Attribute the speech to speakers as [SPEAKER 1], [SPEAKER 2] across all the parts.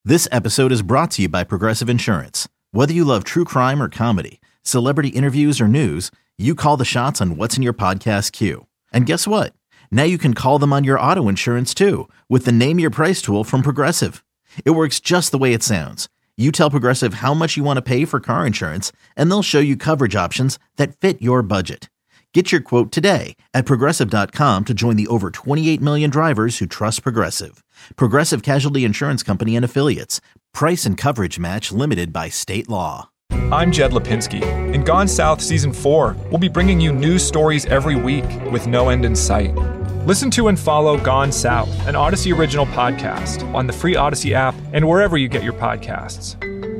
[SPEAKER 1] This episode is brought to you by Progressive Insurance. Whether you love true crime or comedy, celebrity interviews or news, you call the shots on what's in your podcast queue. And guess what? Now you can call them on your auto insurance too with the Name Your Price tool from Progressive. It works just the way it sounds. You tell Progressive how much you want to pay for car insurance, and they'll show you coverage options that fit your budget. Get your quote today at Progressive.com to join the over 28 million drivers who trust Progressive. Progressive Casualty Insurance Company and Affiliates. Price and coverage match limited by state law.
[SPEAKER 2] I'm Jed Lipinski. In Gone South Season 4, we'll be bringing you news stories every week with no end in sight. Listen to and follow Gone South, an Odyssey original podcast, on the free Odyssey app and wherever you get your podcasts.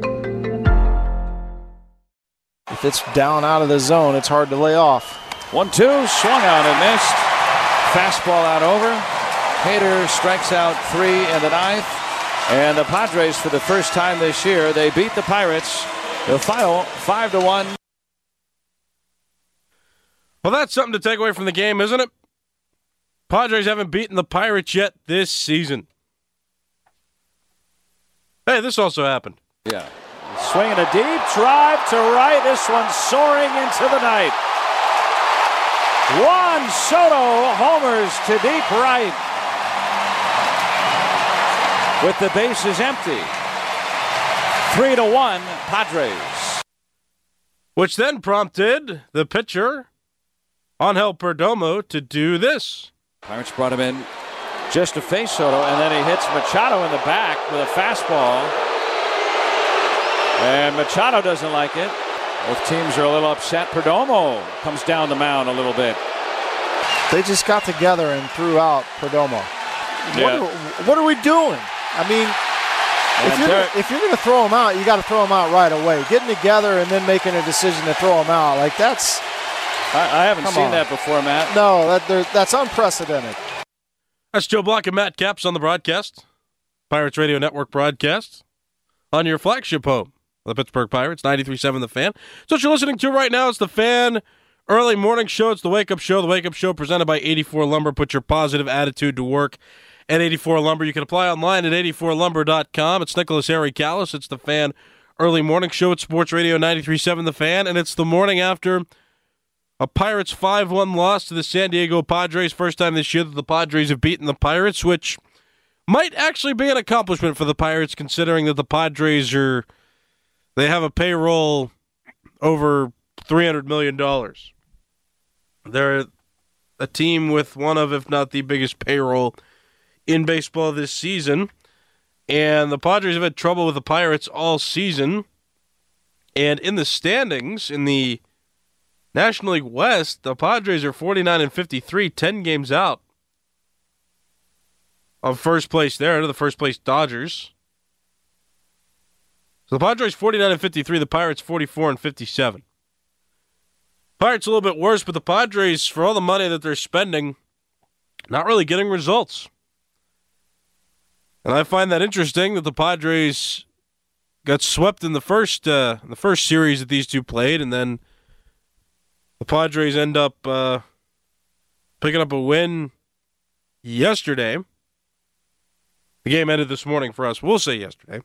[SPEAKER 3] If it's down out of the zone, it's hard to lay off.
[SPEAKER 4] 1-2, swung out and missed. Fastball out over. Hader strikes out 3 in the ninth. And the Padres, for the first time this year, they beat the Pirates. The final 5-1.
[SPEAKER 5] Well, that's something to take away from the game, isn't it? Padres haven't beaten the Pirates yet this season. Hey, this also happened.
[SPEAKER 4] Yeah. Swinging a deep drive to right. This one soaring into the night. Juan Soto homers to deep right with the bases empty. 3-1 Padres.
[SPEAKER 5] Which then prompted the pitcher, Angel Perdomo, to do this.
[SPEAKER 4] Pirates brought him in just to face Soto, and then he hits Machado in the back with a fastball. And Machado doesn't like it. Both teams are a little upset. Perdomo comes down the mound a little bit.
[SPEAKER 3] They just got together and threw out Perdomo.
[SPEAKER 4] Yeah.
[SPEAKER 3] What are we doing? I mean, if you're going to throw him out, you got to throw him out right away. Getting together and then making a decision to throw him out, like that's...
[SPEAKER 4] I haven't seen that before, Matt.
[SPEAKER 3] No, that's unprecedented.
[SPEAKER 5] That's Joe Block and Matt Capps on the broadcast. Pirates Radio Network broadcast on your flagship home. The Pittsburgh Pirates, 93.7 The Fan. So what you're listening to right now is The Fan Early Morning Show. It's the Wake Up Show. The Wake Up Show presented by 84 Lumber. Put your positive attitude to work at 84 Lumber. You can apply online at 84lumber.com. It's Nicholas Harry Callis. It's The Fan Early Morning Show. It's Sports Radio 93.7 The Fan. And it's the morning after a Pirates 5-1 loss to the San Diego Padres. First time this year that the Padres have beaten the Pirates, which might actually be an accomplishment for the Pirates, considering that the Padres they have a payroll over $300 million. They're a team with one of, if not the biggest payroll in baseball this season. And the Padres have had trouble with the Pirates all season. And in the standings, in the National League West, the Padres are 49-53, 10 games out of first place there to the first place Dodgers. So the Padres 49-53, the Pirates 44-57. Pirates a little bit worse, but the Padres, for all the money that they're spending, not really getting results. And I find that interesting that the Padres got swept in the first series that these two played, and then the Padres end up picking up a win yesterday. The game ended this morning for us. We'll say yesterday.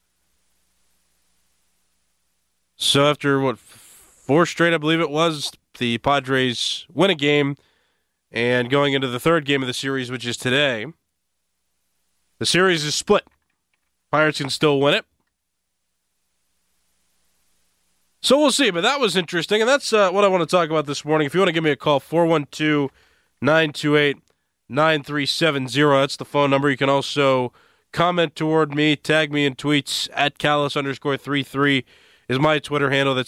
[SPEAKER 5] So after, 4 straight, I believe it was, the Padres win a game, and going into the third game of the series, which is today, the series is split. Pirates can still win it. So we'll see, but that was interesting, and that's what I want to talk about this morning. If you want to give me a call, 412-928-9370. That's the phone number. You can also comment toward me, tag me in tweets, at Callis_33 is my Twitter handle. That's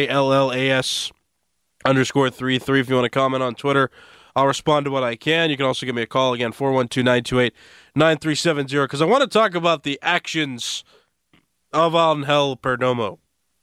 [SPEAKER 5] CALLAS_33. If you want to comment on Twitter, I'll respond to what I can. You can also give me a call, again, 412-928-9370, because I want to talk about the actions of Angel Perdomo.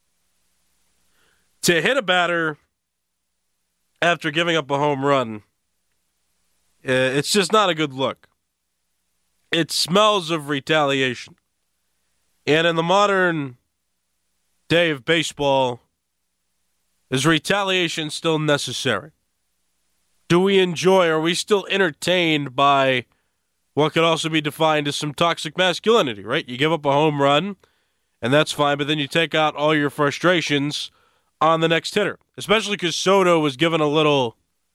[SPEAKER 5] To hit a batter after giving up a home run, it's just not a good look. It smells of retaliation. And in the modern day of baseball, is retaliation still necessary? Do we enjoy, are we still entertained by what could also be defined as some toxic masculinity, right? You give up a home run, and that's fine, but then you take out all your frustrations on the next hitter, especially because Soto was given a little...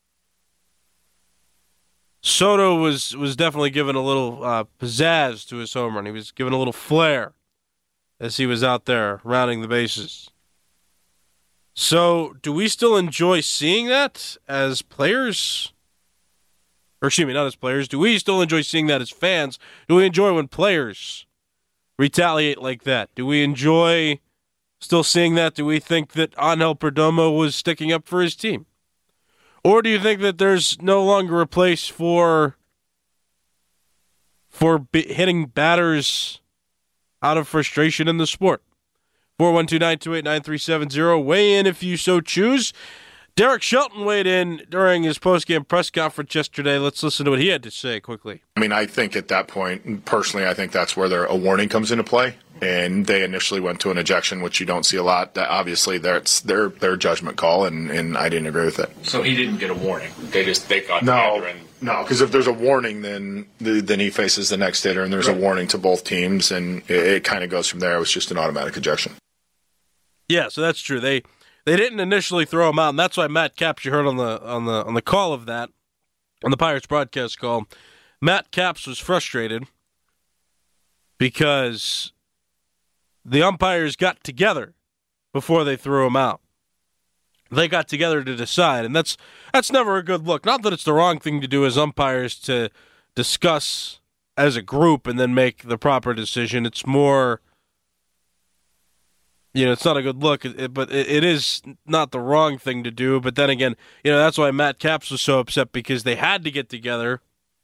[SPEAKER 5] Soto was definitely given a little pizzazz to his home run. He was given a little flair as he was out there rounding the bases. So, do we still enjoy seeing that as players? Or excuse me, not as players. Do we still enjoy seeing that as fans? Do we enjoy when players retaliate like that? Do we enjoy still seeing that? Do we think that Angel Perdomo was sticking up for his team? Or do you think that there's no longer a place for hitting batters out of frustration in the sport? 412-928-9370. Weigh in if you so choose. Derek Shelton weighed in during his postgame press conference yesterday. Let's listen to what he had to say quickly.
[SPEAKER 6] I mean, I think at that point, personally, I think that's where a warning comes into play. And they initially went to an ejection, which you don't see a lot. That obviously, that's their judgment call, and I didn't agree with it.
[SPEAKER 7] So he didn't get a warning. They got
[SPEAKER 6] no,
[SPEAKER 7] together and
[SPEAKER 6] no, because if there's a warning, then he faces the next hitter, and there's a warning to both teams, and it kind of goes from there. It was just an automatic ejection.
[SPEAKER 5] Yeah, so that's true. They didn't initially throw him out, and that's why Matt Capps, you heard on the call of that, on the Pirates broadcast call, Matt Capps was frustrated because the umpires got together before they threw him out. They got together to decide, and that's never a good look. Not that it's the wrong thing to do as umpires to discuss as a group and then make the proper decision. It's more, it's not a good look, but it is not the wrong thing to do. But then again, that's why Matt Capps was so upset, because they had to get together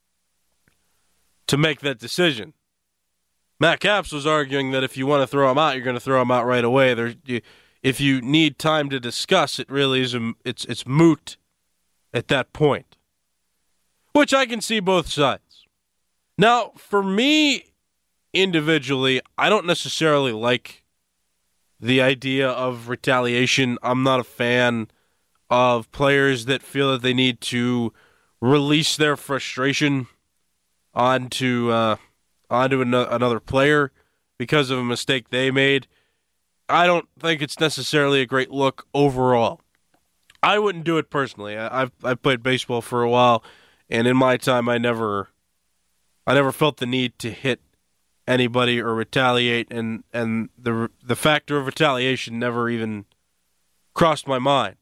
[SPEAKER 5] to make that decision. Matt Capps was arguing that if you want to throw him out, you're going to throw him out right away. If you need time to discuss, it really is it's moot at that point, which I can see both sides. Now, for me individually, I don't necessarily like the idea of retaliation. I'm not a fan of players that feel that they need to release their frustration onto another player because of a mistake they made. I don't think it's necessarily a great look overall. I wouldn't do it personally. I've played baseball for a while, and in my time, I never felt the need to hit anybody or retaliate, and the factor of retaliation never even crossed my mind.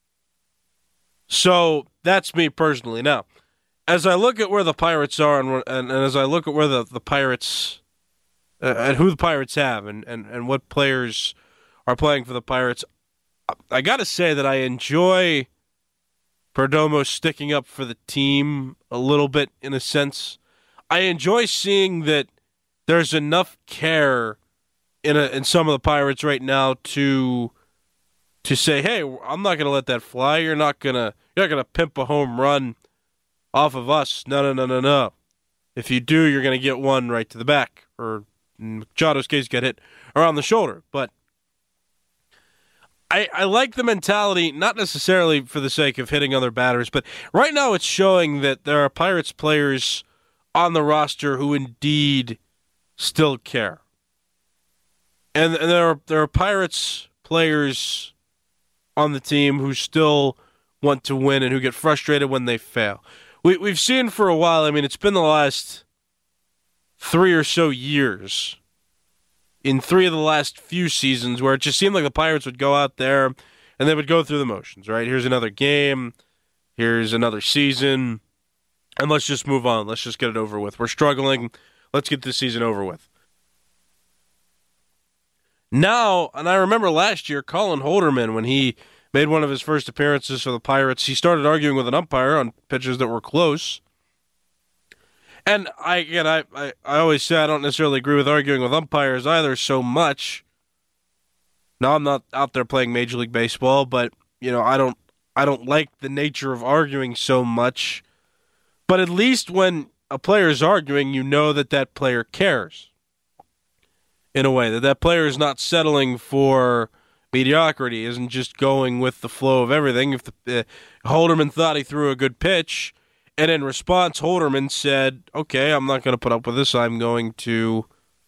[SPEAKER 5] So that's me personally. Now, as I look at where the Pirates are, and as I look at where the Pirates, and who the Pirates have, and what players are playing for the Pirates, I got to say that I enjoy Perdomo sticking up for the team a little bit, in a sense. I enjoy seeing that there's enough care in some of the Pirates right now to say, hey, I'm not going to let that fly. You're not gonna pimp a home run off of us. No. If you do, you're going to get one right to the back, or in Machado's case, get hit around the shoulder. But I like the mentality, not necessarily for the sake of hitting other batters, but right now it's showing that there are Pirates players on the roster who indeed still care. And there are Pirates players on the team who still want to win and who get frustrated when they fail. We've seen for a while, I mean, it's been the last 3 or so years, in 3 of the last few seasons, where it just seemed like the Pirates would go out there and they would go through the motions, right? Here's another game, here's another season, and let's just move on. Let's just get it over with. We're struggling. Let's get this season over with. Now, and I remember last year, Colin Holderman, when he made one of his first appearances for the Pirates, he started arguing with an umpire on pitches that were close. And I always say I don't necessarily agree with arguing with umpires either so much. Now, I'm not out there playing Major League Baseball, but I don't like the nature of arguing so much. But at least when a player is arguing, you know that player cares. In a way, that player is not settling for mediocrity, isn't just going with the flow of everything. If Holderman thought he threw a good pitch And in response, Holderman said, okay, I'm not going to put up with this. I'm going to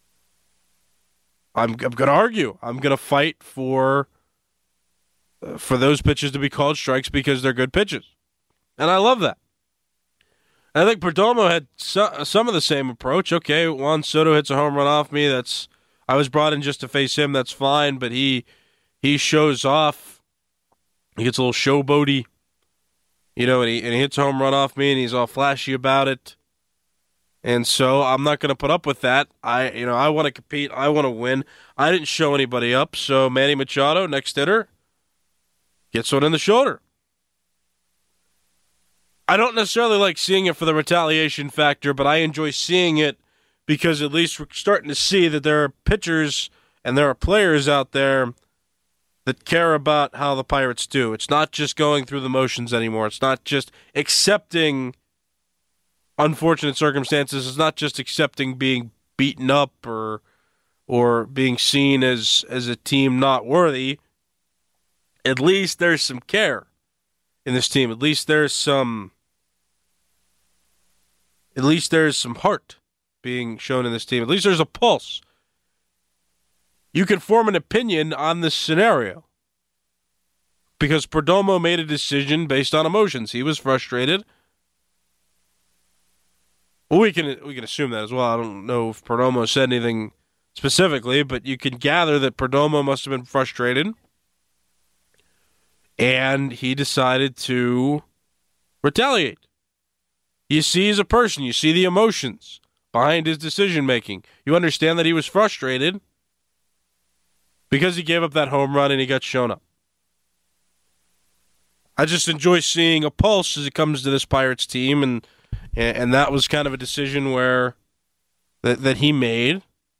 [SPEAKER 5] argue. I'm going to fight for those pitches to be called strikes because they're good pitches. And I love that. I think Perdomo had some of the same approach. Okay, Juan Soto hits a home run off me. I was brought in just to face him. That's fine, but he shows off. He gets a little showboaty, and he hits a home run off me, and he's all flashy about it. And so I'm not going to put up with that. I want to compete. I want to win. I didn't show anybody up, so Manny Machado, next hitter, gets one in the shoulder. I don't necessarily like seeing it for the retaliation factor, but I enjoy seeing it because at least we're starting to see that there are pitchers and there are players out there that care about how the Pirates do. It's not just going through the motions anymore. It's not just accepting unfortunate circumstances. It's not just accepting being beaten up or being seen as a team not worthy. At least there's some care in this team. At least there's some heart being shown in this team. At least there's a pulse. You can form an opinion on this scenario because Perdomo made a decision based on emotions. He was frustrated. Well, we can assume that as well. I don't know if Perdomo said anything specifically, but you can gather that Perdomo must have been frustrated, and he decided to retaliate. You see he's a person. You see the emotions behind his decision-making. You understand that he was frustrated because he gave up that home run and he got shown up. I just enjoy seeing a pulse as it comes to this Pirates team, and that was kind of a decision where that he made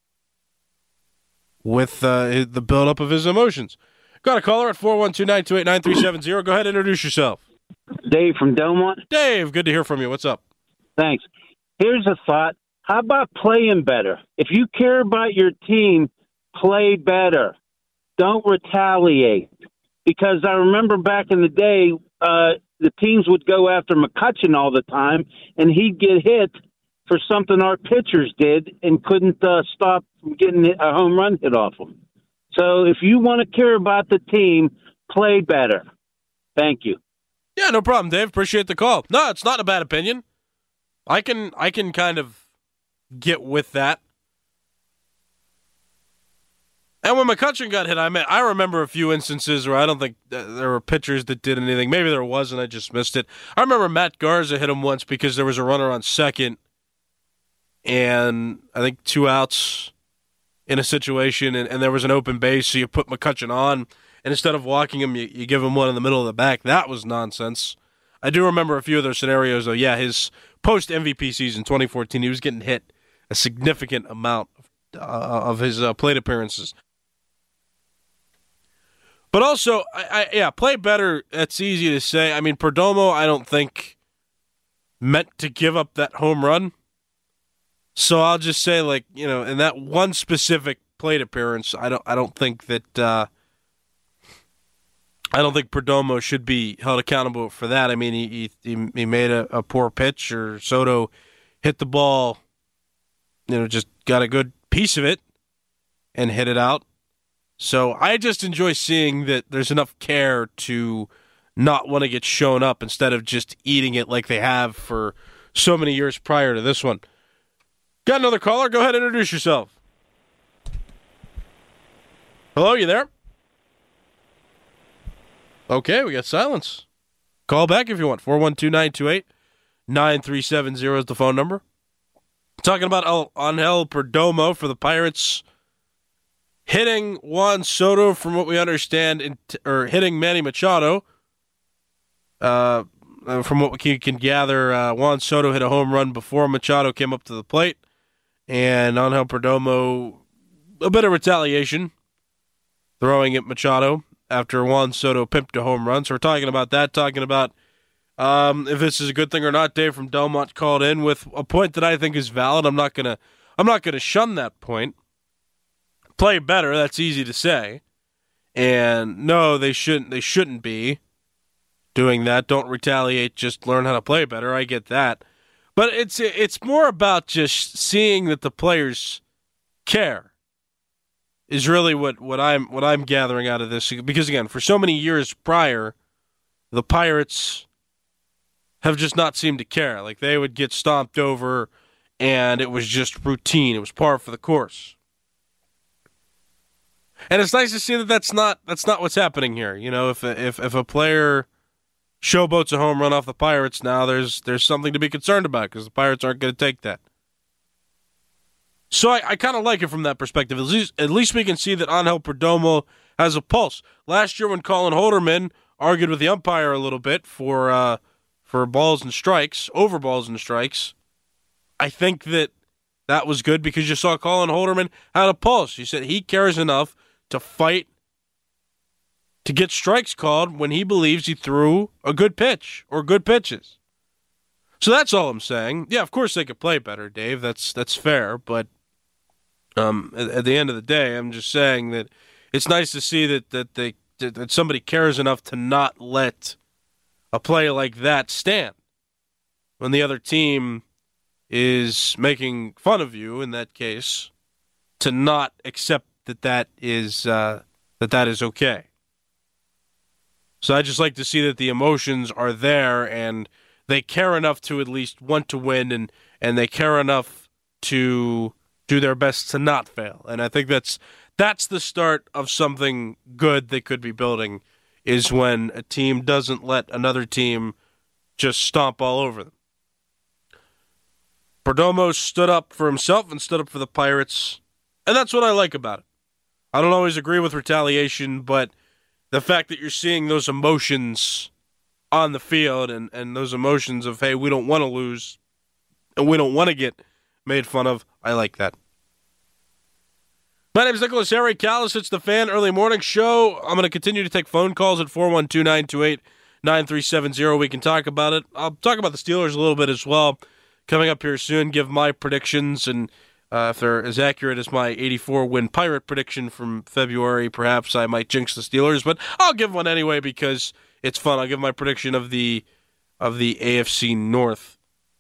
[SPEAKER 5] with the buildup of his emotions. Got a caller at 412-928-9370. Go ahead and introduce yourself.
[SPEAKER 8] Dave from Delmont.
[SPEAKER 5] Dave, good to hear from you. What's up?
[SPEAKER 8] Thanks. Here's a thought. How about playing better? If you care about your team, play better. Don't retaliate. Because I remember back in the day, the teams would go after McCutchen all the time, and he'd get hit for something our pitchers did and couldn't stop from getting a home run hit off them. So if you want to care about the team, play better. Thank you.
[SPEAKER 5] Yeah, no problem, Dave. Appreciate the call. No, it's not a bad opinion. I can kind of get with that. And when McCutchen got hit, I remember a few instances where I don't think there were pitchers that did anything. Maybe there was, and I just missed it. I remember Matt Garza hit him once because there was a runner on second, and I think 2 outs in a situation, and there was an open base, so you put McCutchen on, and instead of walking him, you give him one in the middle of the back. That was nonsense. I do remember a few of those scenarios, though. Yeah, his post-MVP season, 2014, he was getting hit a significant amount of his plate appearances. But also, play better, that's easy to say. I mean, Perdomo, I don't think, meant to give up that home run. So I'll just say, in that one specific plate appearance, I don't think that I don't think Perdomo should be held accountable for that. I mean, he made a poor pitch, or Soto hit the ball, just got a good piece of it and hit it out. So I just enjoy seeing that there's enough care to not want to get shown up instead of just eating it like they have for so many years prior to this one. Got another caller? Go ahead and introduce yourself. Hello, you there? Okay, we got silence. Call back if you want. 412-928-9370 is the phone number. Talking about Angel Perdomo for the Pirates hitting Juan Soto, from what we understand, or hitting Manny Machado. From what we can gather, Juan Soto hit a home run before Machado came up to the plate. And Angel Perdomo, a bit of retaliation, throwing at Machado after Juan Soto pimped a home run. So we're talking about that, talking about if this is a good thing or not. Dave from Delmont called in with a point that I think is valid. I'm not gonna shun that point. Play better, that's easy to say. And no, they shouldn't be. doing that. Don't retaliate, just learn how to play better. I get that. But it's more about just seeing that the players care is really what I'm gathering out of this. Because again, for so many years prior, the Pirates have just not seemed to care. Like they would get stomped over and it was just routine. It was par for the course. And it's nice to see that that's not what's happening here. You know, if a player showboats a home run off the Pirates, now there's something to be concerned about because the Pirates aren't going to take that. So I kind of like it from that perspective. At least we can see that Angel Perdomo has a pulse. Last year when Colin Holderman argued with the umpire a little bit for balls and strikes, over balls and strikes, I think that was good because you saw Colin Holderman had a pulse. He said he cares enough to fight to get strikes called when he believes he threw a good pitch or good pitches. So that's all I'm saying. Yeah, of course they could play better, Dave. That's fair, but at the end of the day, I'm just saying that it's nice to see that somebody cares enough to not let a play like that stand when the other team is making fun of you. In that case, to not accept that is okay. So I just like to see that the emotions are there and they care enough to at least want to win and they care enough to do their best to not fail. And I think that's the start of something good they could be building, is when a team doesn't let another team just stomp all over them. Perdomo stood up for himself and stood up for the Pirates, and that's what I like about it. I don't always agree with retaliation, but the fact that you're seeing those emotions on the field and those emotions of, hey, we don't want to lose and we don't want to get made fun of, I like that. My name is Nicholas Harry Callis. It's the Fan Early Morning Show. I'm going to continue to take phone calls at 412-928-9370. We can talk about it. I'll talk about the Steelers a little bit as well. Coming up here soon, give my predictions, and if they're as accurate as my 84-win Pirate prediction from February, perhaps I might jinx the Steelers, but I'll give one anyway because it's fun. I'll give my prediction of the AFC North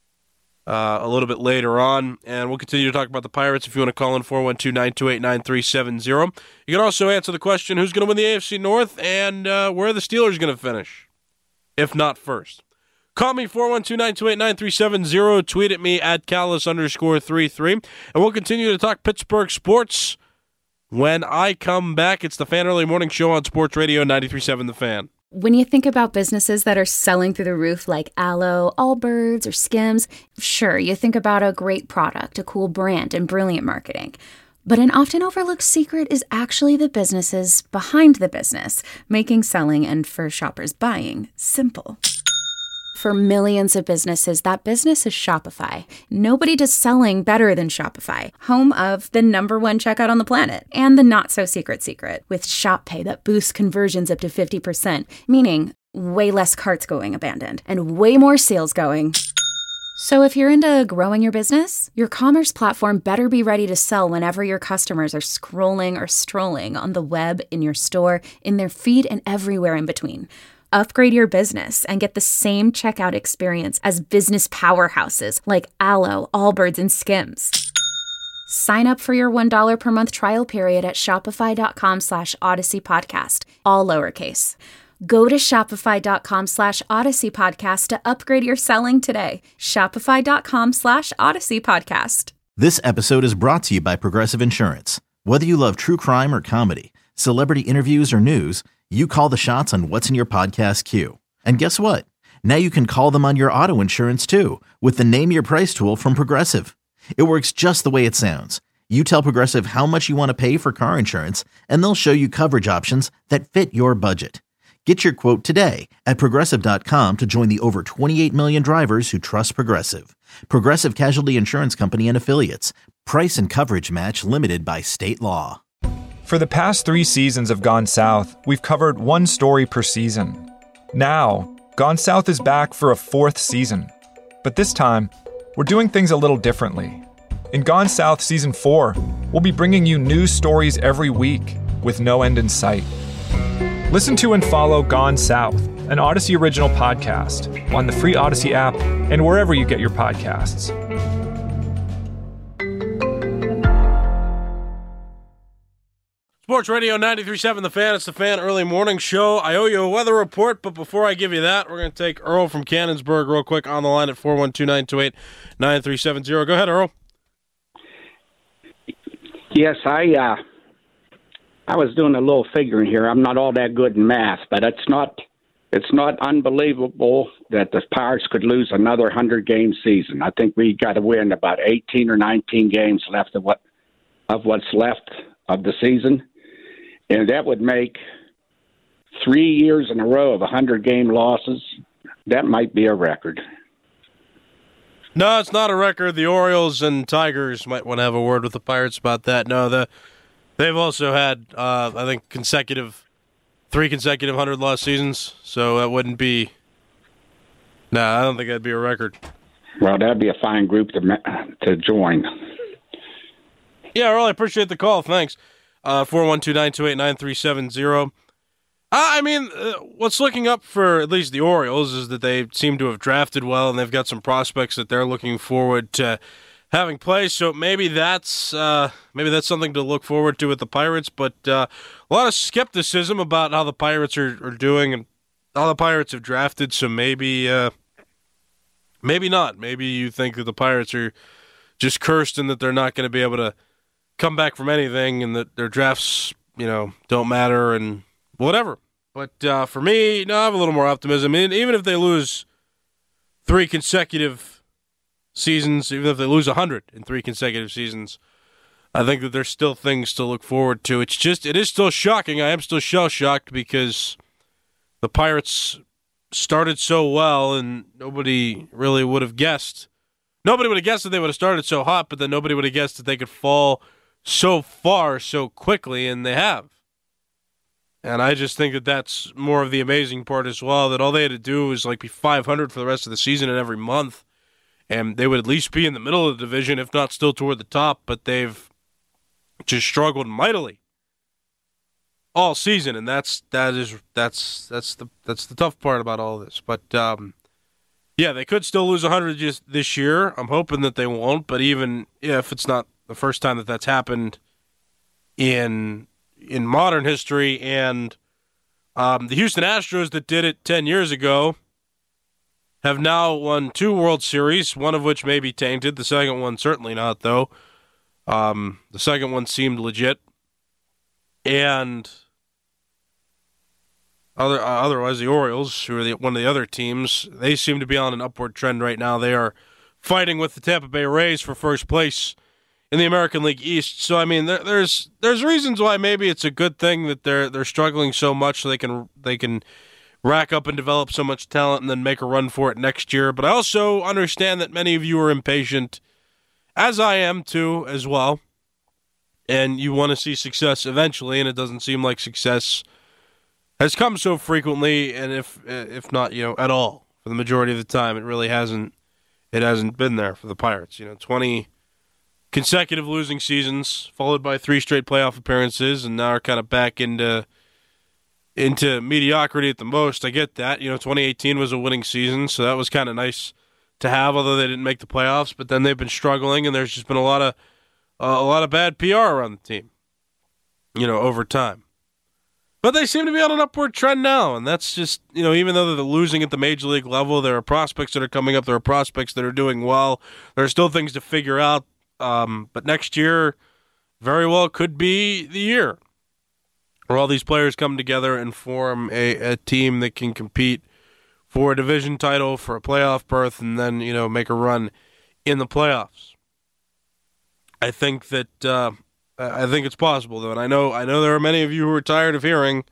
[SPEAKER 5] a little bit later on, and we'll continue to talk about the Pirates. If you want to call in, 412-928-9370. You can also answer the question, who's going to win the AFC North, and where are the Steelers going to finish, if not first. Call me, 412-928-9370. Tweet at me at Callis_33. And we'll continue to talk Pittsburgh sports when I come back. It's the Fan Early Morning Show on Sports Radio 93.7 The Fan.
[SPEAKER 9] When you think about businesses that are selling through the roof like Aloe, Allbirds, or Skims, sure, you think about a great product, a cool brand, and brilliant marketing. But an often overlooked secret is actually the businesses behind the business, making selling and, for shoppers, buying simple. For millions of businesses, that business is Shopify. Nobody does selling better than Shopify, home of the #1 checkout on the planet, and the not-so-secret secret, with Shop Pay that boosts conversions up to 50%, meaning way less carts going abandoned, and way more sales going. So if you're into growing your business, your commerce platform better be ready to sell whenever your customers are scrolling or strolling on the web, in your store, in their feed, and everywhere in between. Upgrade your business and get the same checkout experience as business powerhouses like Aloe, Allbirds, and Skims. Sign up for your $1 per month trial period at shopify.com/Odyssey Podcast, all lowercase. Go to shopify.com/Odyssey Podcast to upgrade your selling today. Shopify.com/Odyssey Podcast.
[SPEAKER 1] This episode is brought to you by Progressive Insurance. Whether you love true crime or comedy, celebrity interviews or news, you call the shots on what's in your podcast queue. And guess what? Now you can call them on your auto insurance too with the Name Your Price tool from Progressive. It works just the way it sounds. You tell Progressive how much you want to pay for car insurance, and they'll show you coverage options that fit your budget. Get your quote today at Progressive.com to join the over 28 million drivers who trust Progressive. Progressive Casualty Insurance Company and Affiliates. Price and coverage match limited by state law.
[SPEAKER 2] For the past 3 seasons of Gone South, we've covered one story per season. Now, Gone South is back for a 4th season. But this time, we're doing things a little differently. In Gone South Season 4, we'll be bringing you new stories every week with no end in sight. Listen to and follow Gone South, an Odyssey original podcast on the free Odyssey app and wherever you get your podcasts.
[SPEAKER 5] Sports Radio 93.7 The Fan. It's the Fan Early Morning Show. I owe you a weather report, but before I give you that, we're going to take Earl from Cannonsburg real quick on the line at 412-928-9370. Go ahead, Earl.
[SPEAKER 10] Yes, I was doing a little figuring here. I'm not all that good in math, but it's not unbelievable that the Pirates could lose another 100-game season. I think we got to win about 18 or 19 games left of what's left of the season. And that would make 3 years in a row of 100-game losses. That might be a record.
[SPEAKER 5] No, it's not a record. The Orioles and Tigers might want to have a word with the Pirates about that. No, they've also had, I think, 3 consecutive 100-loss seasons. So that wouldn't be. No, I don't think that'd be a record.
[SPEAKER 10] Well, that'd be a fine group to join.
[SPEAKER 5] Yeah, Earl, I appreciate the call. Thanks. 412-928-9370. I mean, what's looking up for at least the Orioles is that they seem to have drafted well, and they've got some prospects that they're looking forward to having play. So maybe that's something to look forward to with the Pirates. But a lot of skepticism about how the Pirates are doing and how the Pirates have drafted. So maybe not. Maybe you think that the Pirates are just cursed and that they're not going to be able to come back from anything, and that their drafts, don't matter and whatever. But for me, no, I have a little more optimism. And even if they lose 3 consecutive seasons, even if they lose 100 in 3 consecutive seasons, I think that there's still things to look forward to. It is still shocking. I am still shell-shocked because the Pirates started so well, and nobody really would have guessed. Nobody would have guessed that they would have started so hot, but then nobody would have guessed that they could fall so far so quickly, and they have. And I just think that that's more of the amazing part as well, that all they had to do was be 500 for the rest of the season and every month, and they would at least be in the middle of the division, if not still toward the top, but they've just struggled mightily all season, and that's the tough part about all this. But yeah, they could still lose 100 just this year. I'm hoping that they won't, but even if it's not the first time that that's happened in modern history, and the Houston Astros that did it 10 years ago have now won 2 World Series, one of which may be tainted. The second one certainly not, though. The second one seemed legit. And otherwise, the Orioles, who are one of the other teams, they seem to be on an upward trend right now. They are fighting with the Tampa Bay Rays for first place in the American League East. So, I mean, there's reasons why maybe it's a good thing that they're struggling so much, so they can rack up and develop so much talent and then make a run for it next year. But I also understand that many of you are impatient, as I am too, as well, and you want to see success eventually, and it doesn't seem like success has come so frequently, and if not, at all, for the majority of the time, it really hasn't. It hasn't been there for the Pirates. 20 consecutive losing seasons, followed by 3 straight playoff appearances, and now are kind of back into mediocrity at the most. I get that. 2018 was a winning season, so that was kind of nice to have, although they didn't make the playoffs. But then they've been struggling, and there's just been a lot of bad PR around the team, over time. But they seem to be on an upward trend now, and that's just, even though they're losing at the major league level, there are prospects that are coming up, there are prospects that are doing well. There are still things to figure out. But next year very well could be the year where all these players come together and form a team that can compete for a division title, for a playoff berth, and then, make a run in the playoffs. I think that I think it's possible, though, and I know there are many of you who are tired of hearing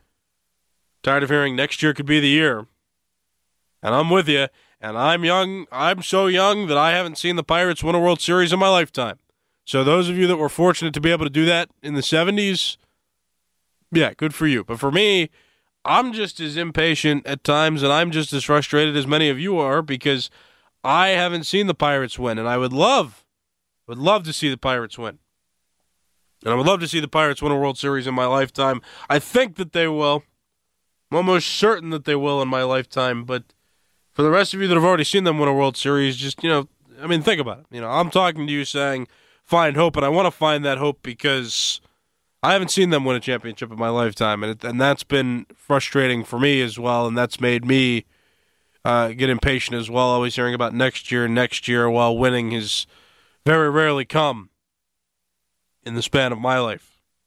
[SPEAKER 5] next year could be the year. And I'm with you. And I'm young. I'm so young that I haven't seen the Pirates win a World Series in my lifetime. So those of you that were fortunate to be able to do that in the 70s, yeah, good for you. But for me, I'm just as impatient at times, and I'm just as frustrated as many of you are, because I haven't seen the Pirates win, and I would love to see the Pirates win. And I would love to see the Pirates win a World Series in my lifetime. I think that they will. I'm almost certain that they will in my lifetime. But for the rest of you that have already seen them win a World Series, just, think about it. I'm talking to you saying find hope, and I want to find that hope because I haven't seen them win a championship in my lifetime, and that's been frustrating for me as well, and that's made me get impatient as well, always hearing about next year, while winning has very rarely come in the span of my life.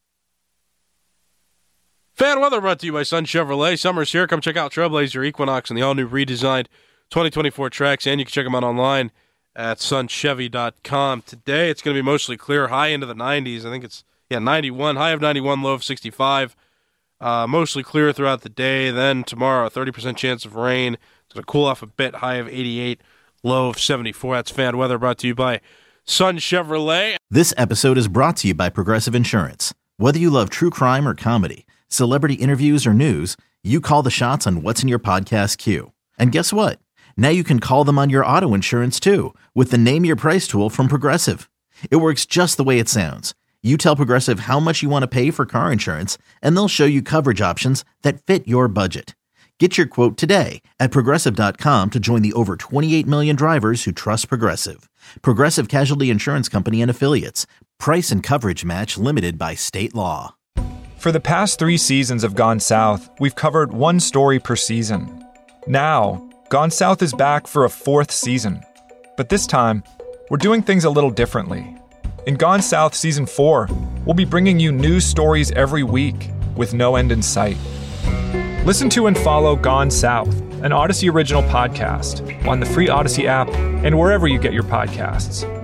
[SPEAKER 5] Fan weather brought to you by Sun Chevrolet. Summer's here. Come check out Trailblazer, Equinox, and the all-new redesigned 2024 tracks, and you can check them out online at sunchevy.com. Today, it's going to be mostly clear, high into the 90s. I think it's 91, high of 91, low of 65. Mostly clear throughout the day. Then tomorrow, a 30% chance of rain. It's going to cool off a bit, high of 88, low of 74. That's fan weather brought to you by Sun Chevrolet.
[SPEAKER 1] This episode is brought to you by Progressive Insurance. Whether you love true crime or comedy, celebrity interviews or news, you call the shots on what's in your podcast queue. And guess what? Now you can call them on your auto insurance too with the Name Your Price tool from Progressive. It works just the way it sounds. You tell Progressive how much you want to pay for car insurance, and they'll show you coverage options that fit your budget. Get your quote today at Progressive.com to join the over 28 million drivers who trust Progressive. Progressive Casualty Insurance Company and Affiliates. Price and coverage match limited by state law.
[SPEAKER 2] For the past 3 seasons of Gone South, we've covered one story per season. Now, Gone South is back for a 4th season. But this time, we're doing things a little differently. In Gone South Season 4, we'll be bringing you new stories every week with no end in sight. Listen to and follow Gone South, an Odyssey original podcast, on the free Odyssey app and wherever you get your podcasts.